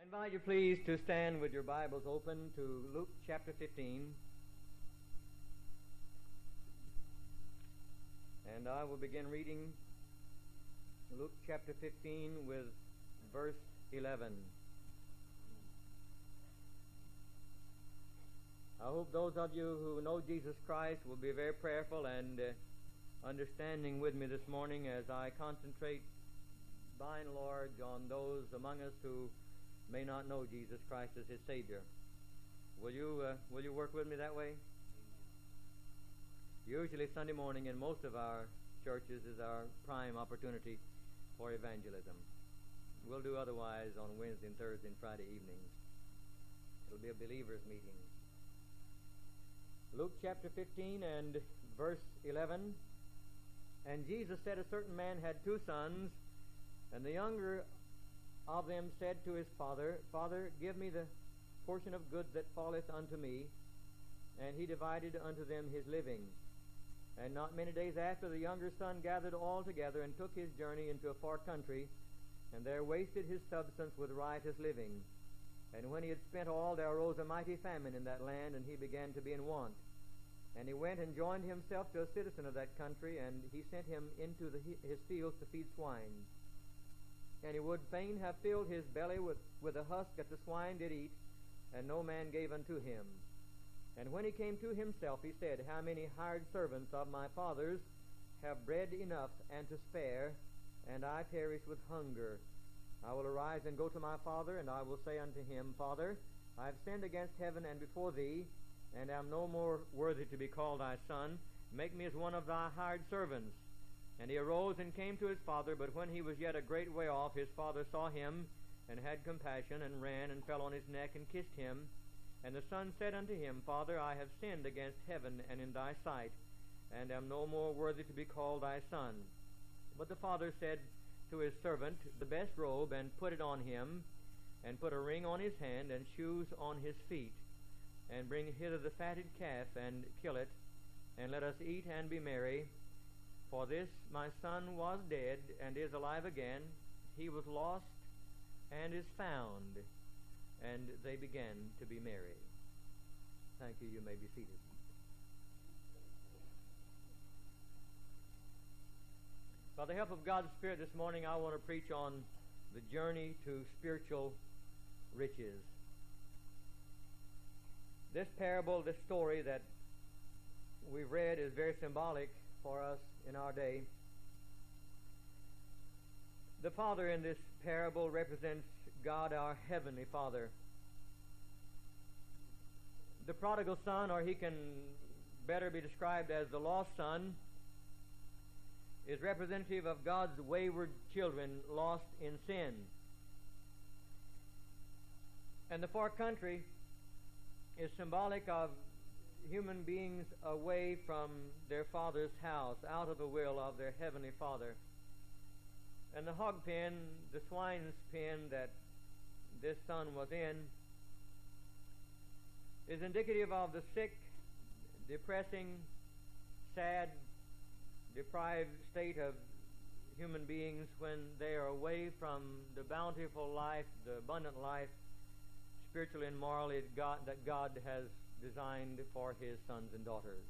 invite you please to stand with your Bibles open to Luke chapter 15. And I will begin reading Luke chapter 15 with verse 11. I hope those of you who know Jesus Christ will be very prayerful and understanding with me this morning as I concentrate by and large on those among us who may not know Jesus Christ as his Savior. Will you work with me that way? Usually Sunday morning in most of our churches is our prime opportunity for evangelism. We'll do otherwise on Wednesday and Thursday and Friday evenings. It'll be a believers' meeting. Luke chapter 15 and verse 11. And Jesus said, a certain man had 2 sons, and the younger of them said to his father, Father, give me the portion of goods that falleth unto me. And he divided unto them his living. And not many days after, the younger son gathered all together, and took his journey into a far country, and there wasted his substance with riotous living. And when he had spent all, there arose a mighty famine in that land, and he began to be in want. And he went and joined himself to a citizen of that country, and he sent him into his fields to feed swine. And he would fain have filled his belly with the husk that the swine did eat, and no man gave unto him. And when he came to himself, he said, How many hired servants of my father's have bread enough and to spare, and I perish with hunger? I will arise and go to my father, and I will say unto him, Father, I have sinned against heaven and before thee, and am no more worthy to be called thy son. Make me as one of thy hired servants. And he arose and came to his father, but when he was yet a great way off, his father saw him, and had compassion, and ran, and fell on his neck, and kissed him. And the son said unto him, Father, I have sinned against heaven and in thy sight, and am no more worthy to be called thy son. But the father said to his servant, The best robe, and put it on him, and put a ring on his hand, and shoes on his feet. And bring hither the fatted calf, and kill it, and let us eat and be merry. For this my son was dead, and is alive again. He was lost, and is found. And they began to be merry. Thank you. You may be seated. By the help of God's Spirit this morning, I want to preach on the journey to spiritual riches. This parable, this story that we've read is very symbolic for us in our day. The father in this parable represents God, our heavenly Father. The prodigal son, or he can better be described as the lost son, is representative of God's wayward children lost in sin. And the far country is symbolic of human beings away from their father's house, out of the will of their heavenly Father. And the hog pen, the swine's pen that this son was in, is indicative of the sick, depressing, sad, deprived state of human beings when they are away from the bountiful life, the abundant life, spiritually and morally, that God has designed for his sons and daughters.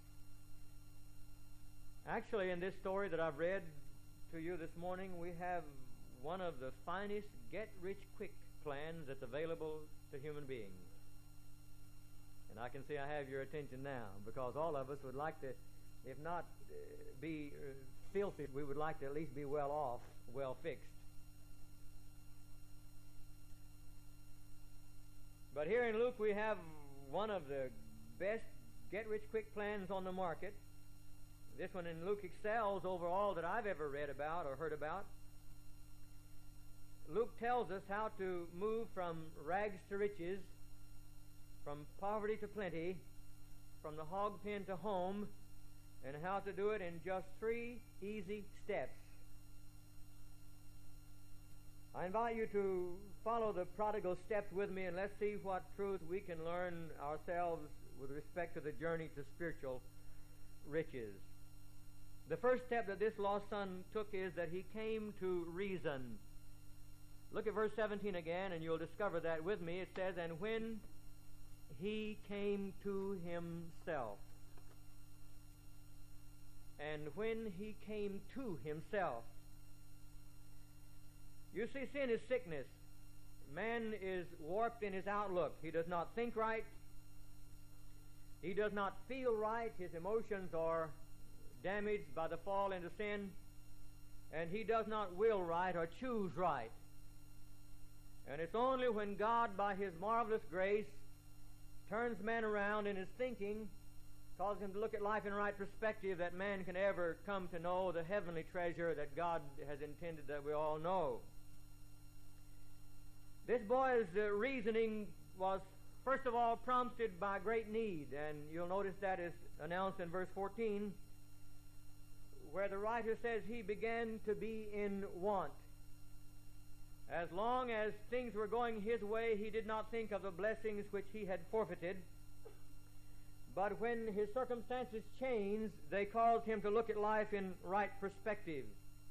Actually, in this story that I've read to you this morning, we have one of the finest get-rich-quick plans that's available to human beings. And I can see I have your attention now, because all of us would like to, if not be filthy, we would like to at least be well off, well fixed. But here in Luke we have one of the best get-rich-quick plans on the market. This one in Luke excels over all that I've ever read about or heard about. Luke tells us how to move from rags to riches, from poverty to plenty, from the hog pen to home, and how to do it in just 3 easy steps. I invite you to follow the prodigal steps with me, and let's see what truth we can learn ourselves with respect to the journey to spiritual riches. The first step that this lost son took is that he came to reason. Look at verse 17 again, and you'll discover that with me. It says, "And when he came to himself." And when he came to himself. You see, sin is sickness. Man is warped in his outlook. He does not think right. He does not feel right. His emotions are damaged by the fall into sin. And he does not will right or choose right. And it's only when God, by his marvelous grace, turns man around in his thinking, causes him to look at life in right perspective, that man can ever come to know the heavenly treasure that God has intended that we all know. This boy's reasoning was, first of all, prompted by great need, and you'll notice that is announced in verse 14, where the writer says he began to be in want. As long as things were going his way, he did not think of the blessings which he had forfeited. But when his circumstances changed, they caused him to look at life in right perspective.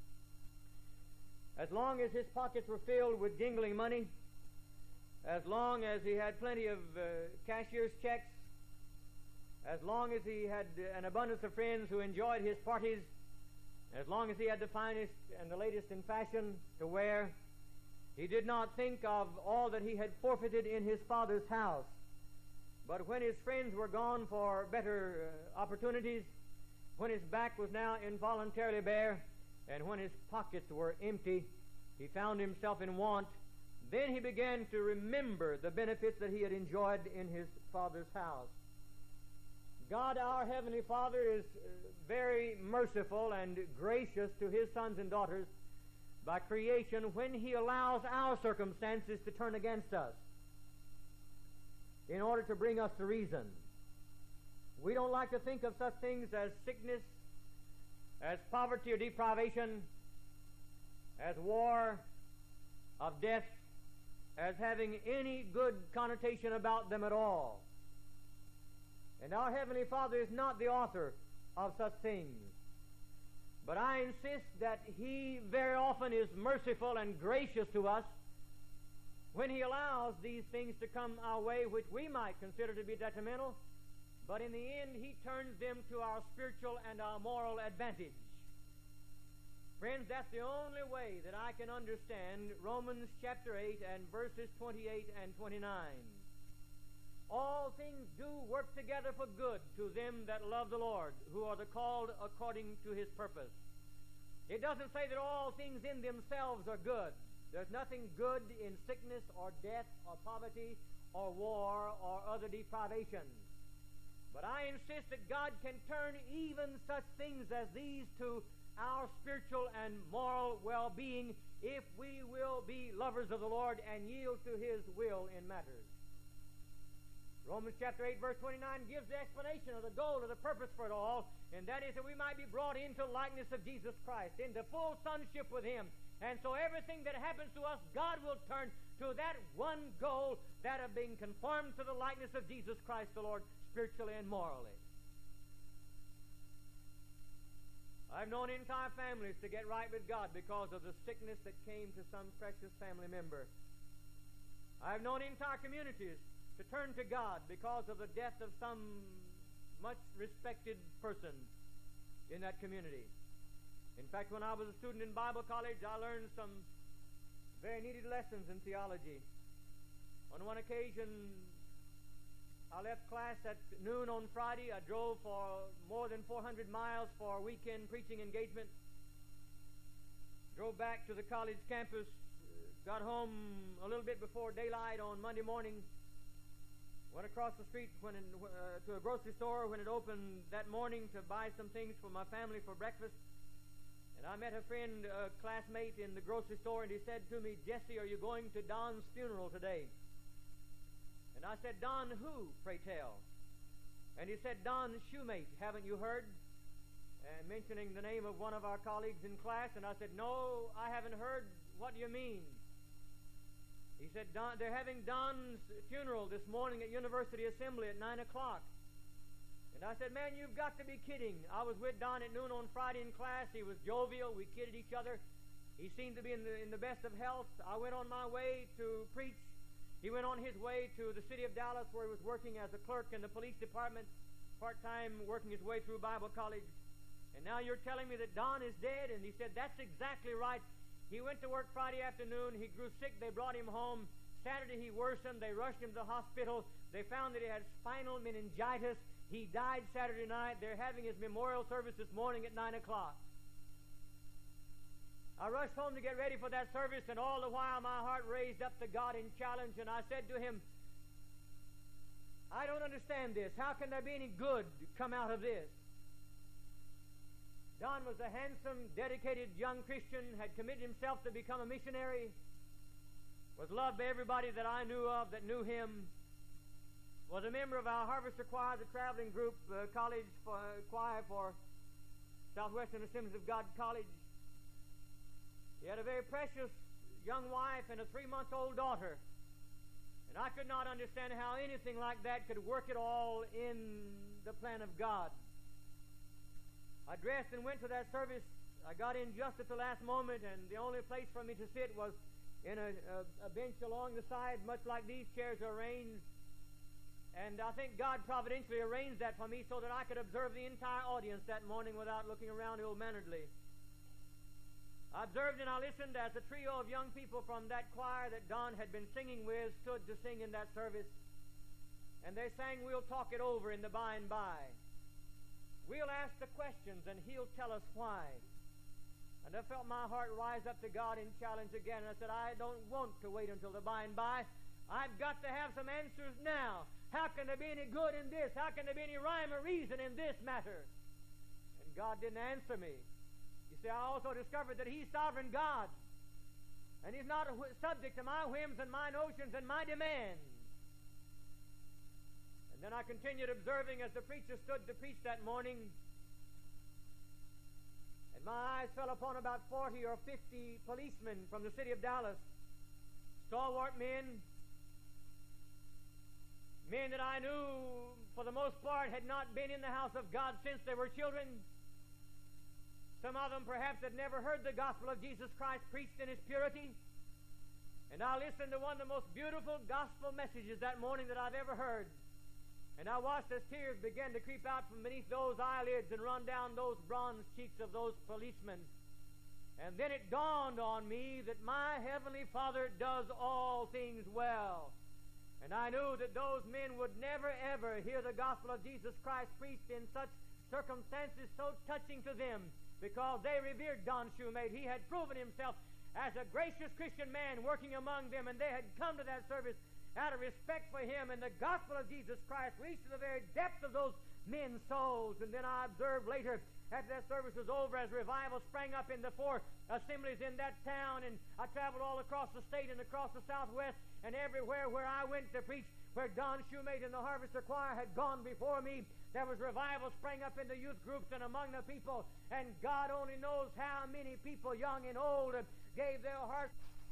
As long as his pockets were filled with jingling money, as long as he had plenty of cashier's checks, as long as he had an abundance of friends who enjoyed his parties, as long as he had the finest and the latest in fashion to wear, he did not think of all that he had forfeited in his father's house. But when his friends were gone for better opportunities, when his back was now involuntarily bare, and when his pockets were empty, he found himself in want. Then he began to remember the benefits that he had enjoyed in his father's house. God, our Heavenly Father, is very merciful and gracious to his sons and daughters by creation when he allows our circumstances to turn against us in order to bring us to reason. We don't like to think of such things as sickness, as poverty or deprivation, as war, of death, as having any good connotation about them at all. And our Heavenly Father is not the author of such things. But I insist that he very often is merciful and gracious to us when he allows these things to come our way, which we might consider to be detrimental, but in the end he turns them to our spiritual and our moral advantage. Friends, that's the only way that I can understand Romans chapter 8 and verses 28 and 29. All things do work together for good to them that love the Lord, who are the called according to his purpose. It doesn't say that all things in themselves are good. There's nothing good in sickness or death or poverty or war or other deprivations. But I insist that God can turn even such things as these to our spiritual and moral well-being if we will be lovers of the Lord and yield to his will in matters. Romans chapter 8 verse 29 gives the explanation of the goal, of the purpose for it all, and that is that we might be brought into likeness of Jesus Christ, into full sonship with him. And so everything that happens to us, God will turn to that one goal, that of being conformed to the likeness of Jesus Christ the Lord, spiritually and morally. I've known entire families to get right with God because of the sickness that came to some precious family member. I've known entire communities to turn to God because of the death of some much respected person in that community. In fact, when I was a student in Bible college, I learned some very needed lessons in theology. On one occasion, I left class at noon on Friday. I drove for more than 400 miles for a weekend preaching engagement. Drove back to the college campus, got home a little bit before daylight on Monday morning. Went across the street to a grocery store when it opened that morning to buy some things for my family for breakfast. And I met a friend, a classmate in the grocery store, and he said to me, "Jesse, are you going to Don's funeral today?" And I said, "Don who, pray tell?" And he said, "Don Shoemate, haven't you heard?" And mentioning the name of one of our colleagues in class, and I said, "No, I haven't heard. What do you mean?" He said, "They're having Don's funeral this morning at University Assembly at 9 o'clock. And I said, "Man, you've got to be kidding." I was with Don at noon on Friday in class. He was jovial. We kidded each other. He seemed to be in the best of health. I went on my way to preach. He went on his way to the city of Dallas, where he was working as a clerk in the police department, part-time, working his way through Bible college. And now you're telling me that Don is dead? And he said, that's exactly right. He went to work Friday afternoon. He grew sick. They brought him home. Saturday he worsened. They rushed him to the hospital. They found that he had spinal meningitis. He died Saturday night. They're having his memorial service this morning at 9 o'clock. I rushed home to get ready for that service, and all the while my heart raised up to God in challenge, and I said to him, I don't understand this. How can there be any good come out of this? Don was a handsome, dedicated young Christian, had committed himself to become a missionary, was loved by everybody that I knew of that knew him, was a member of our Harvester Choir, the traveling group, college choir for Southwestern Assemblies of God College. He had a very precious young wife and a 3-month-old daughter. And I could not understand how anything like that could work at all in the plan of God. I dressed and went to that service. I got in just at the last moment, and the only place for me to sit was in a bench along the side, much like these chairs are arranged. And I think God providentially arranged that for me so that I could observe the entire audience that morning without looking around ill-manneredly. I observed and I listened as a trio of young people from that choir that Don had been singing with stood to sing in that service. And they sang, We'll Talk It Over in the By and By. We'll ask the questions and He'll tell us why. And I felt my heart rise up to God in challenge again. And I said, I don't want to wait until the by and by. I've got to have some answers now. How can there be any good in this? How can there be any rhyme or reason in this matter? And God didn't answer me. You see, I also discovered that He's sovereign God. And He's not subject to my whims and my notions and my demands. And then I continued observing as the preacher stood to preach that morning. And my eyes fell upon about 40 or 50 policemen from the city of Dallas. Stalwart men. Men that I knew, for the most part, had not been in the house of God since they were children. Some of them perhaps had never heard the gospel of Jesus Christ preached in its purity. And I listened to one of the most beautiful gospel messages that morning that I've ever heard. And I watched as tears began to creep out from beneath those eyelids and run down those bronze cheeks of those policemen. And then it dawned on me that my Heavenly Father does all things well. And I knew that those men would never ever hear the gospel of Jesus Christ preached in such circumstances so touching to them, because they revered Don Shoemate. He had proven himself as a gracious Christian man working among them, and they had come to that service out of respect for him, and the gospel of Jesus Christ reached to the very depth of those men's souls. And then I observed later, after that service was over, as revival sprang up in the 4 assemblies in that town, and I traveled all across the state and across the Southwest, and everywhere where I went to preach, where Don Shoemate and the Harvester Choir had gone before me, there was revival sprang up in the youth groups and among the people, and God only knows how many people, young and old, gave their hearts.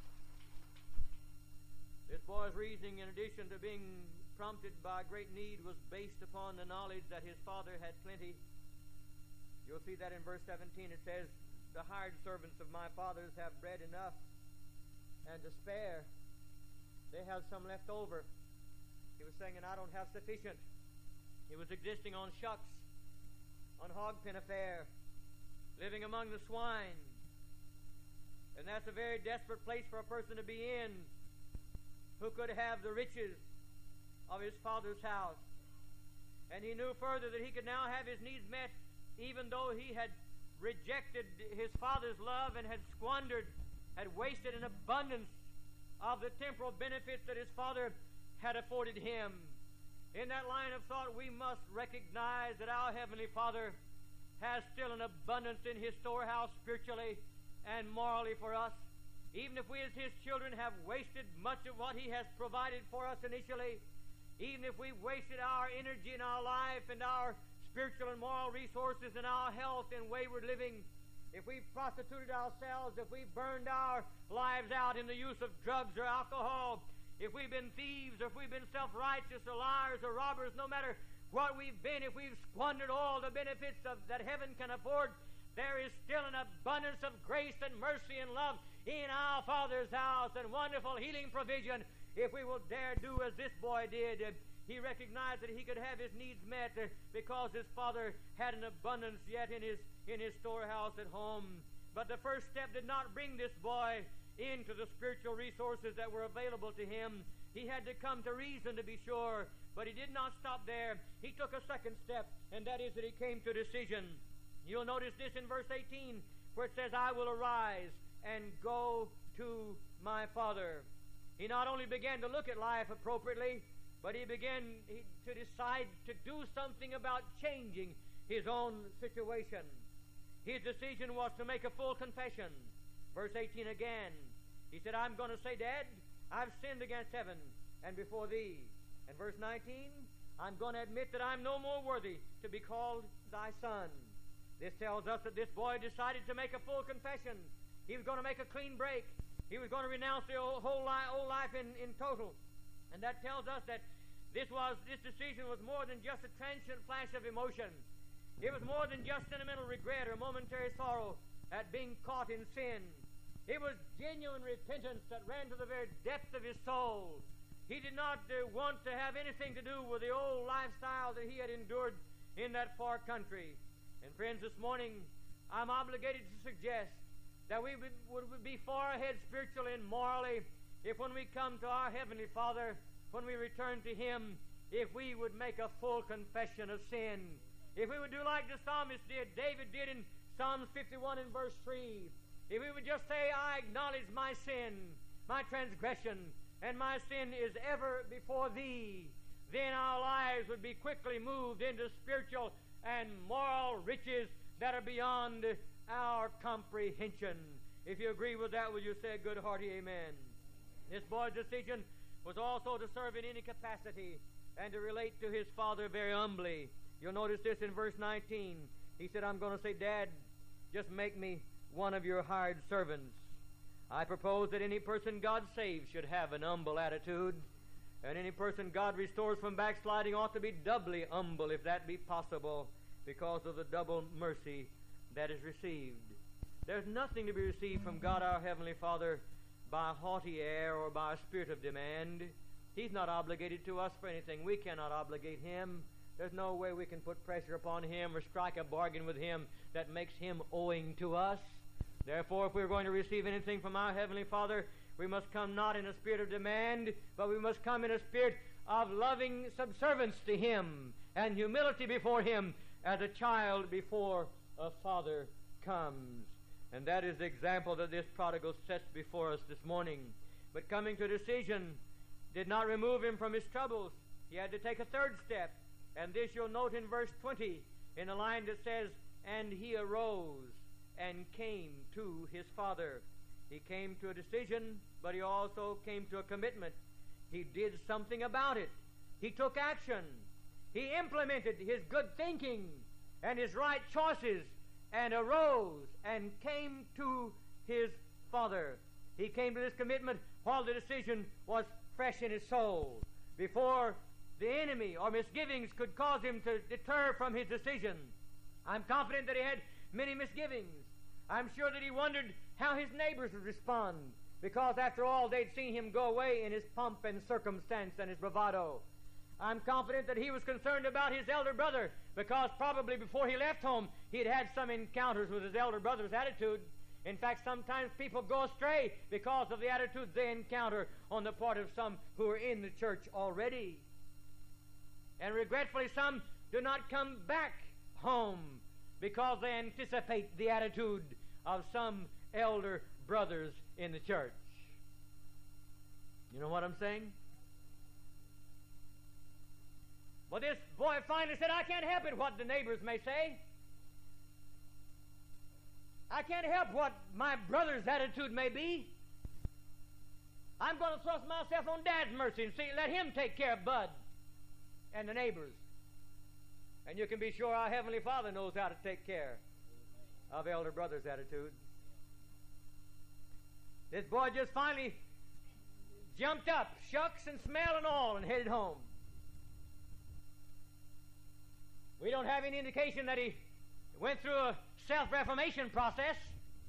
This boy's reasoning, in addition to being prompted by great need, was based upon the knowledge that his father had plenty. You'll see that in verse 17. It says, the hired servants of my fathers have bread enough and to spare. They have some left over. He was saying, and I don't have sufficient. He was existing on shucks, on hog pen affair, living among the swine. And that's a very desperate place for a person to be in, who could have the riches of his father's house. And he knew further that he could now have his needs met, even though he had rejected his father's love and had squandered, had wasted an abundance of the temporal benefits that his father had afforded him. In that line of thought, we must recognize that our Heavenly Father has still an abundance in His storehouse spiritually and morally for us. Even if we as His children have wasted much of what He has provided for us initially, even if we've wasted our energy and our life and our spiritual and moral resources and our health in wayward living, if we've prostituted ourselves, if we've burned our lives out in the use of drugs or alcohol, if we've been thieves, or if we've been self-righteous or liars or robbers, no matter what we've been, if we've squandered all the benefits that heaven can afford, there is still an abundance of grace and mercy and love in our Father's house, and wonderful healing provision if we will dare do as this boy did. He recognized that he could have his needs met because his father had an abundance yet in his storehouse at home. But the first step did not bring this boy into the spiritual resources that were available to him. He had to come to reason, to be sure, but he did not stop there. He took a second step, and that is that he came to a decision. You'll notice this in verse 18, where it says, I will arise and go to my father. He not only began to look at life appropriately, but he began to decide to do something about changing his own situation. His decision was to make a full confession. Verse 18 again, he said, I'm going to say, Dad, I've sinned against heaven and before thee. And verse 19, I'm going to admit that I'm no more worthy to be called thy son. This tells us that this boy decided to make a full confession. He was going to make a clean break. He was going to renounce the old life in total. And that tells us that this decision was more than just a transient flash of emotion. It was more than just sentimental regret or momentary sorrow at being caught in sin. It was genuine repentance that ran to the very depth of his soul. He did not want to have anything to do with the old lifestyle that he had endured in that far country. And friends, this morning, I'm obligated to suggest that we would be far ahead spiritually and morally if when we come to our Heavenly Father, when we return to Him, if we would make a full confession of sin. If we would do like the psalmist did, David did in Psalms 51 and verse 3. If we would just say, I acknowledge my sin, my transgression, and my sin is ever before Thee, then our lives would be quickly moved into spiritual and moral riches that are beyond our comprehension. If you agree with that, will you say a good hearty amen? This boy's decision was also to serve in any capacity and to relate to his father very humbly. You'll notice this in verse 19. He said, I'm going to say, Dad, just make me one of your hired servants. I propose that any person God saves should have an humble attitude, and any person God restores from backsliding ought to be doubly humble, if that be possible, because of the double mercy that is received. There's nothing to be received from God our Heavenly Father by haughty air or by a spirit of demand. He's not obligated to us for anything. We cannot obligate Him. There's no way we can put pressure upon Him or strike a bargain with Him that makes Him owing to us. Therefore, if we're going to receive anything from our Heavenly Father, we must come not in a spirit of demand, but we must come in a spirit of loving subservience to Him and humility before Him as a child before a father comes. And that is the example that this prodigal sets before us this morning. But coming to a decision did not remove him from his troubles. He had to take a third step. And this you'll note in verse 20, in a line that says, and he arose and came to his father. He came to a decision, but he also came to a commitment. He did something about it. He took action. He implemented his good thinking and his right choices and arose and came to his father. He came to this commitment while the decision was fresh in his soul, before the enemy or misgivings could cause him to deter from his decision. I'm confident that he had many misgivings. I'm sure that he wondered how his neighbors would respond, because after all, they'd seen him go away in his pomp and circumstance and his bravado. I'm confident that he was concerned about his elder brother, because probably before he left home, he'd had some encounters with his elder brother's attitude. In fact, sometimes people go astray because of the attitudes they encounter on the part of some who are in the church already. And regretfully, some do not come back home because they anticipate the attitude of some elder brothers in the church. You know what I'm saying? Well, this boy finally said, I can't help it what the neighbors may say. I can't help what my brother's attitude may be. I'm going to thrust myself on Dad's mercy and let him take care of Bud and the neighbors. And you can be sure our Heavenly Father knows how to take care of elder brother's attitude. This boy just finally jumped up, shucks and smell and all, and headed home. We don't have any indication that he went through a self-reformation process.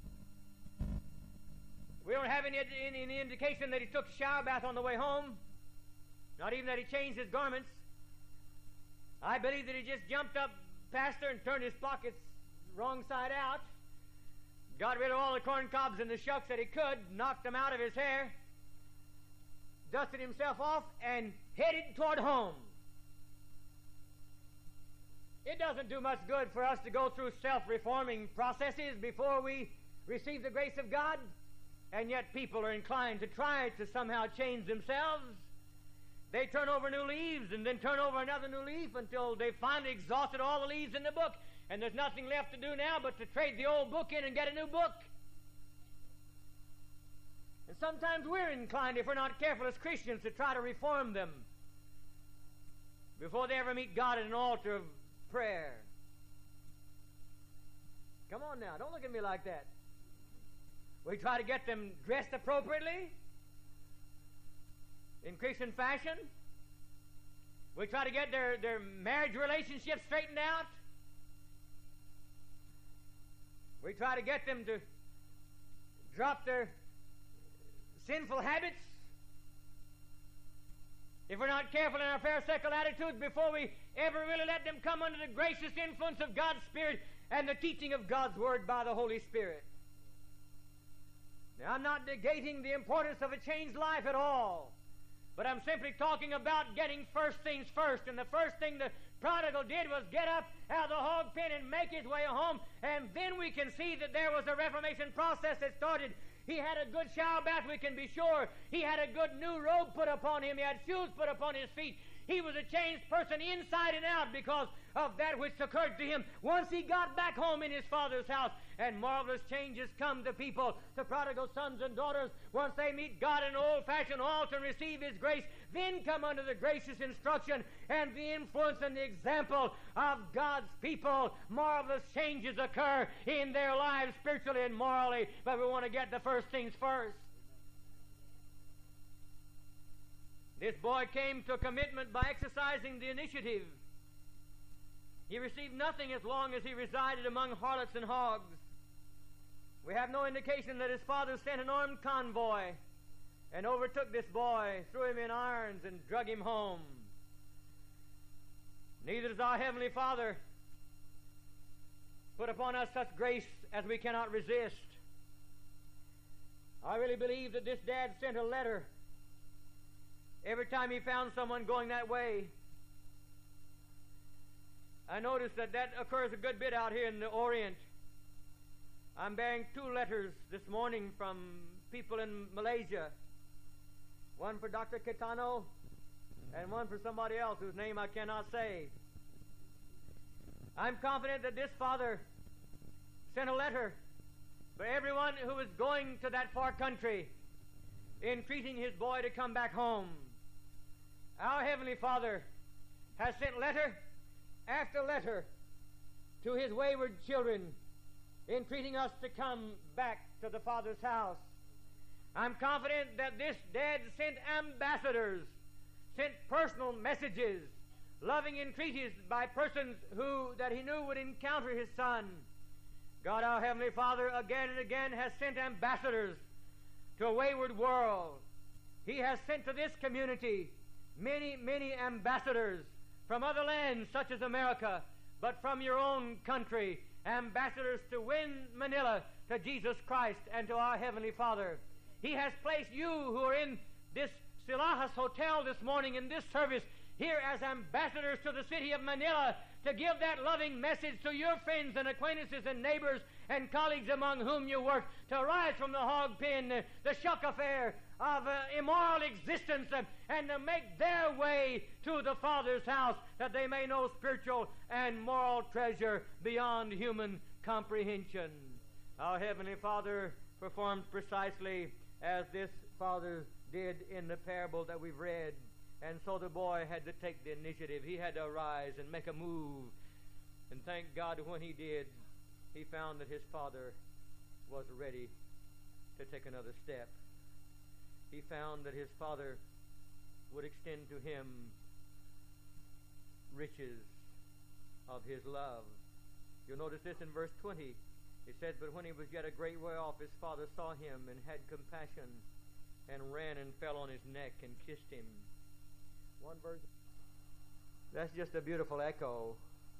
We don't have any indication that he took a shower bath on the way home, not even that he changed his garments. I believe that he just jumped up, pastor, and turned his pockets wrong side out, got rid of all the corn cobs and the shucks that he could, knocked them out of his hair, dusted himself off, and headed toward home. It doesn't do much good for us to go through self-reforming processes before we receive the grace of God, and yet people are inclined to try to somehow change themselves. They turn over new leaves and then turn over another new leaf until they finally exhausted all the leaves in the book, and there's nothing left to do now but to trade the old book in and get a new book. And sometimes we're inclined, if we're not careful as Christians, to try to reform them before they ever meet God at an altar of prayer. Come on now, don't look at me like that. We try to get them dressed appropriately in Christian fashion. We try to get their marriage relationships straightened out. We try to get them to drop their sinful habits. If we're not careful in our pharisaical attitudes before we ever really let them come under the gracious influence of God's Spirit and the teaching of God's Word by the Holy Spirit. Now, I'm not negating the importance of a changed life at all, but I'm simply talking about getting first things first. And the first thing the prodigal did was get up out of the hog pen and make his way home, and then we can see that there was a reformation process that started. He had a good shower bath, we can be sure. He had a good new robe put upon him. He had shoes put upon his feet. He was a changed person inside and out because of that which occurred to him once he got back home in his father's house. And marvelous changes come to people, to prodigal sons and daughters, once they meet God in an old-fashioned altar and receive His grace, then come under the gracious instruction and the influence and the example of God's people. Marvelous changes occur in their lives spiritually and morally, but we want to get the first things first. This boy came to a commitment by exercising the initiative. He received nothing as long as he resided among harlots and hogs. We have no indication that his father sent an armed convoy and overtook this boy, threw him in irons, and drug him home. Neither does our Heavenly Father put upon us such grace as we cannot resist. I really believe that this dad sent a letter every time he found someone going that way. I notice that occurs a good bit out here in the Orient. I'm bearing 2 letters this morning from people in Malaysia. One for Dr. Kitano and one for somebody else whose name I cannot say. I'm confident that this father sent a letter for everyone who was going to that far country, entreating his boy to come back home. Our Heavenly Father has sent letter after letter to His wayward children, entreating us to come back to the Father's house. I'm confident that this dad sent ambassadors, sent personal messages, loving entreaties by persons that he knew would encounter his son. God, our Heavenly Father, again and again has sent ambassadors to a wayward world. He has sent to this community many, many ambassadors from other lands such as America, but from your own country, ambassadors to win Manila to Jesus Christ and to our Heavenly Father. He has placed you who are in this Silahas Hotel this morning in this service here as ambassadors to the city of Manila to give that loving message to your friends and acquaintances and neighbors and colleagues among whom you work, to rise from the hog pen, the shuck affair of immoral existence, and to make their way to the Father's house, that they may know spiritual and moral treasure beyond human comprehension. Our Heavenly Father performed precisely as this father did in the parable that we've read. And so the boy had to take the initiative. He had to arise and make a move. And thank God when he did, he found that his father was ready to take another step. He found that his father would extend to him riches of his love You'll notice this in verse 20. It says, but when he was yet a great way off, his father saw him and had compassion and ran and fell on his neck and kissed him. One verse. That's just a beautiful echo.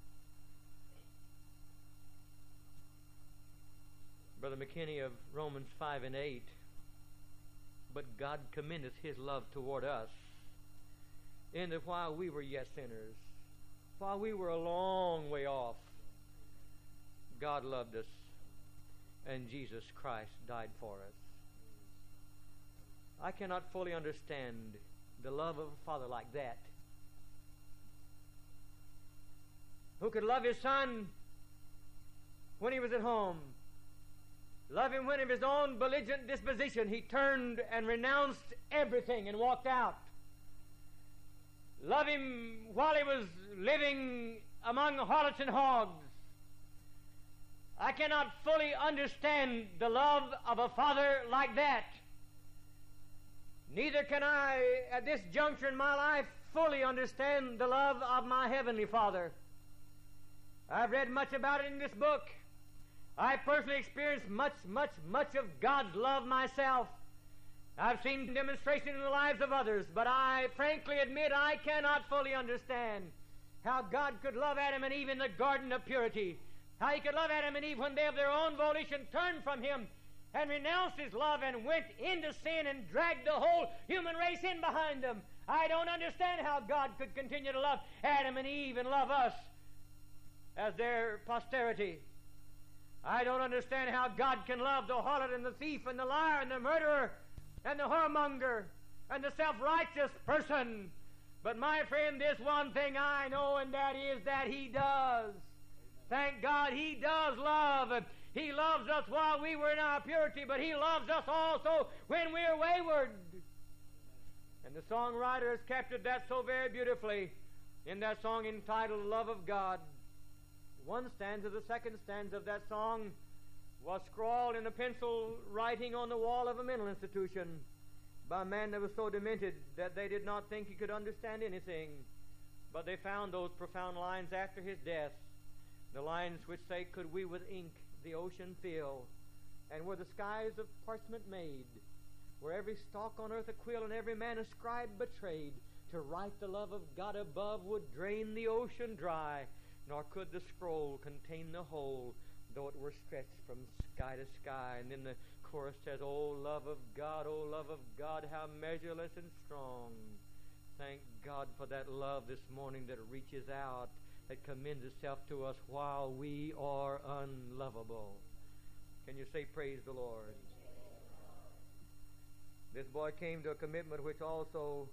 Brother McKinney of Romans 5 and 8. But God commendeth his love toward us, in that while we were yet sinners, while we were a long way off, God loved us, and Jesus Christ died for us. I cannot fully understand the love of a father like that, who could love his son when he was at home, love him when of his own belligerent disposition he turned and renounced everything and walked out. Love him while he was living among harlots and hogs. I cannot fully understand the love of a father like that. Neither can I, at this juncture in my life, fully understand the love of my Heavenly Father. I've read much about it in this book. I personally experienced much of God's love myself. I've seen demonstration in the lives of others, but I frankly admit I cannot fully understand how God could love Adam and Eve in the Garden of Purity. How he could love Adam and Eve when they of their own volition turned from him and renounced his love and went into sin and dragged the whole human race in behind them. I don't understand how God could continue to love Adam and Eve and love us as their posterity. I don't understand how God can love the harlot and the thief and the liar and the murderer and the whoremonger and the self-righteous person. But my friend, there's one thing I know, and that is that he does. Thank God he does love. He loves us while we were in our purity, but he loves us also when we're wayward. And the songwriter has captured that so very beautifully in that song entitled Love of God. One stanza, the second stanza of that song, was scrawled in a pencil writing on the wall of a mental institution by a man that was so demented that they did not think he could understand anything. But they found those profound lines after his death, the lines which say, could we with ink the ocean fill, and were the skies of parchment made, were every stalk on earth a quill, and every man a scribe betrayed, to write the love of God above would drain the ocean dry, nor could the scroll contain the whole, though it were stretched from sky to sky. And then the chorus says, oh love of God, how measureless and strong. Thank God for that love this morning that reaches out, that commends itself to us while we are unlovable. Can you say praise the Lord? This boy came to a commitment which also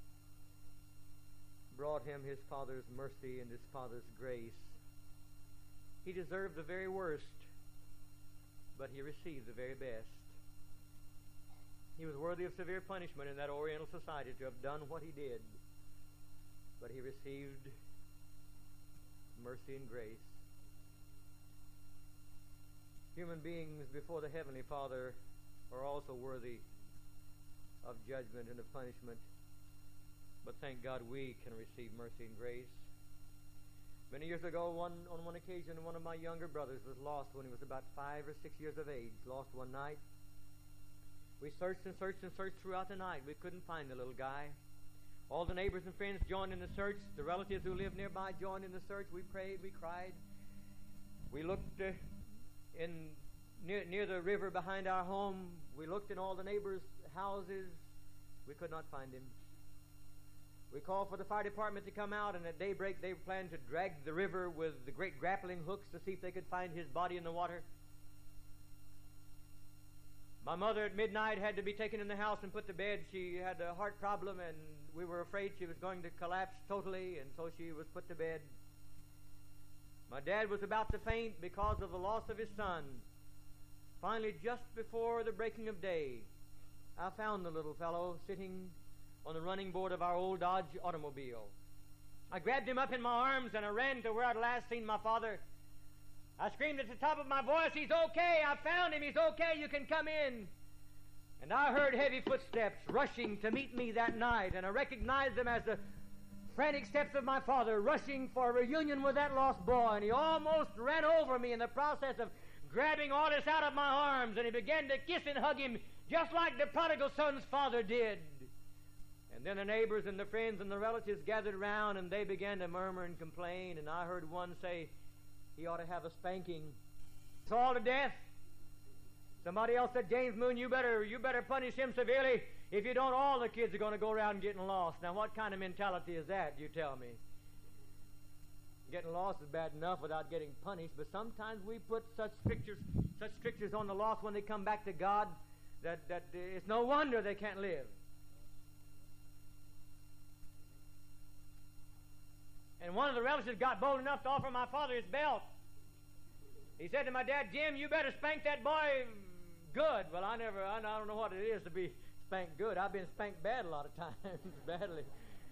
brought him his father's mercy and his father's grace. He deserved the very worst, but he received the very best. He was worthy of severe punishment in that Oriental society to have done what he did, but he received mercy and grace. Human beings before the Heavenly Father are also worthy of judgment and of punishment, but thank God we can receive mercy and grace. Many years ago, on one occasion, one of my younger brothers was lost when he was about 5 or 6 years of age. Lost one night. We searched and searched and searched throughout the night. We couldn't find the little guy. All the neighbors and friends joined in the search. The relatives who lived nearby joined in the search. We prayed, we cried. We looked near the river behind our home. We looked in all the neighbors' houses. We could not find him. We called for the fire department to come out, and at daybreak they planned to drag the river with the great grappling hooks to see if they could find his body in the water. My mother at midnight had to be taken in the house and put to bed. She had a heart problem, and we were afraid she was going to collapse totally, and so she was put to bed. My dad was about to faint because of the loss of his son. Finally, just before the breaking of day, I found the little fellow sitting on the running board of our old Dodge automobile. I grabbed him up in my arms and I ran to where I'd last seen my father. I screamed at the top of my voice, he's okay, I found him, he's okay, you can come in. And I heard heavy footsteps rushing to meet me that night, and I recognized them as the frantic steps of my father, rushing for a reunion with that lost boy, and he almost ran over me in the process of grabbing Orlis out of my arms, and he began to kiss and hug him just like the prodigal son's father did. And then the neighbors and the friends and the relatives gathered around, and they began to murmur and complain, and I heard one say he ought to have a spanking. It's all to death. Somebody else said, James Moon, you better punish him severely. If you don't, all the kids are going to go around getting lost. Now, what kind of mentality is that, you tell me? Getting lost is bad enough without getting punished, but sometimes we put such strictures on the lost when they come back to God that it's no wonder they can't live. And one of the relatives got bold enough to offer my father his belt. He said to my dad, Jim, you better spank that boy good. Well, I don't know what it is to be spanked good. I've been spanked bad a lot of times, badly.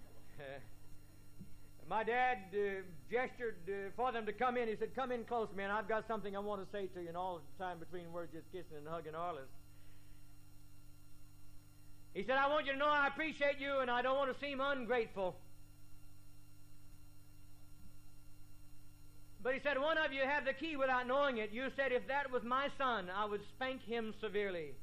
My dad gestured for them to come in. He said, come in close, man. I've got something I want to say to you. And all the time between words, just kissing and hugging Orlis. He said, I want you to know I appreciate you, and I don't want to seem ungrateful. But he said, one of you have the key without knowing it. You said, if that was my son, I would spank him severely.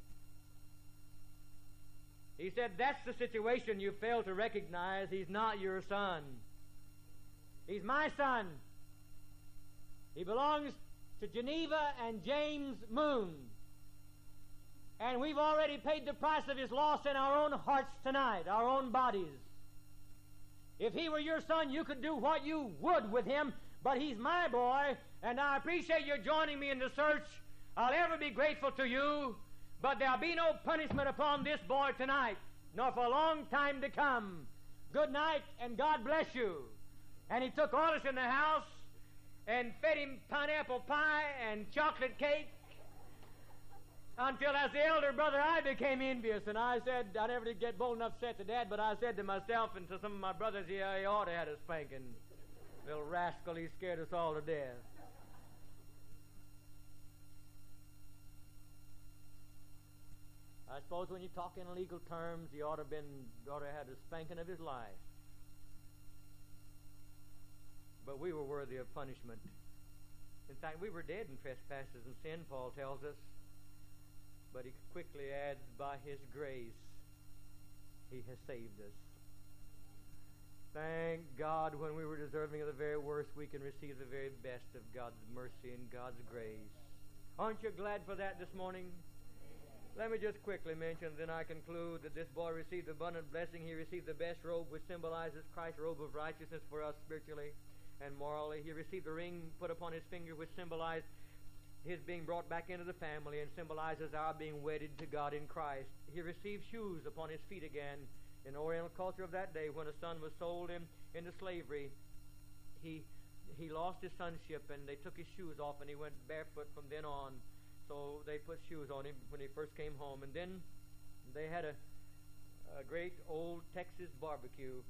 He said, that's the situation you fail to recognize. He's not your son. He's my son. He belongs to Geneva and James Moon. And we've already paid the price of his loss in our own hearts tonight, our own bodies. If he were your son, you could do what you would with him, but he's my boy, and I appreciate your joining me in the search. I'll ever be grateful to you, but there'll be no punishment upon this boy tonight, nor for a long time to come. Good night, and God bless you. And he took Orlis in the house and fed him pineapple pie and chocolate cake until, as the elder brother, I became envious. And I said, I never did get bold enough to say it to Dad, but I said to myself and to some of my brothers, yeah, he ought to have had a spanking. Little rascal, he scared us all to death. I suppose when you talk in legal terms, he ought to have had a spanking of his life. But we were worthy of punishment. In fact, we were dead in trespasses and sin, Paul tells us. But he quickly adds, by his grace, he has saved us. Thank God, when we were deserving of the very worst, we can receive the very best of God's mercy and God's grace. Aren't you glad for that this morning? Let me just quickly mention, then I conclude, that this boy received abundant blessing. He received the best robe, which symbolizes Christ's robe of righteousness for us spiritually and morally. He received a ring put upon his finger, which symbolized his being brought back into the family and symbolizes our being wedded to God in Christ. He received shoes upon his feet again. In the Oriental culture of that day, when a son was sold into slavery, he lost his sonship, and they took his shoes off, and he went barefoot from then on. So they put shoes on him when he first came home. And then they had a great old Texas barbecue.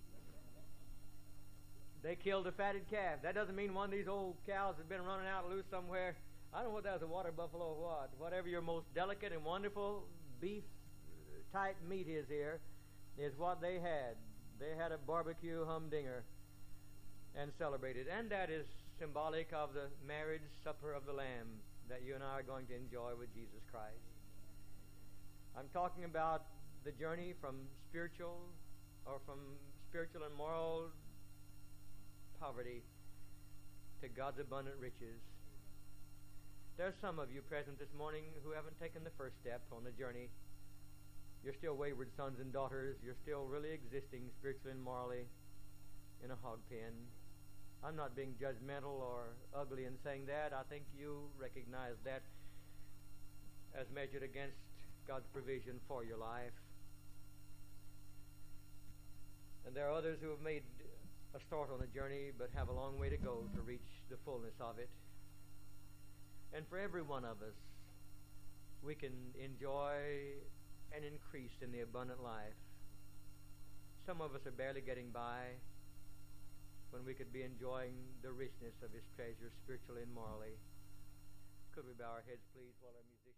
They killed a fatted calf. That doesn't mean one of these old cows has been running out loose somewhere. I don't know what that was, a water buffalo or what. Whatever your most delicate and wonderful beef-type meat is here is what they had. They had a barbecue humdinger and celebrated. And that is symbolic of the marriage supper of the Lamb that you and I are going to enjoy with Jesus Christ. I'm talking about the journey from spiritual and moral poverty to God's abundant riches. There's some of you present this morning who haven't taken the first step on the journey. You're still wayward sons and daughters. You're still really existing spiritually and morally in a hog pen. I'm not being judgmental or ugly in saying that. I think you recognize that as measured against God's provision for your life. And there are others who have made a start on the journey but have a long way to go to reach the fullness of it. And for every one of us, we can enjoy and increase in the abundant life. Some of us are barely getting by when we could be enjoying the richness of his treasures spiritually and morally. Could we bow our heads, please, while our music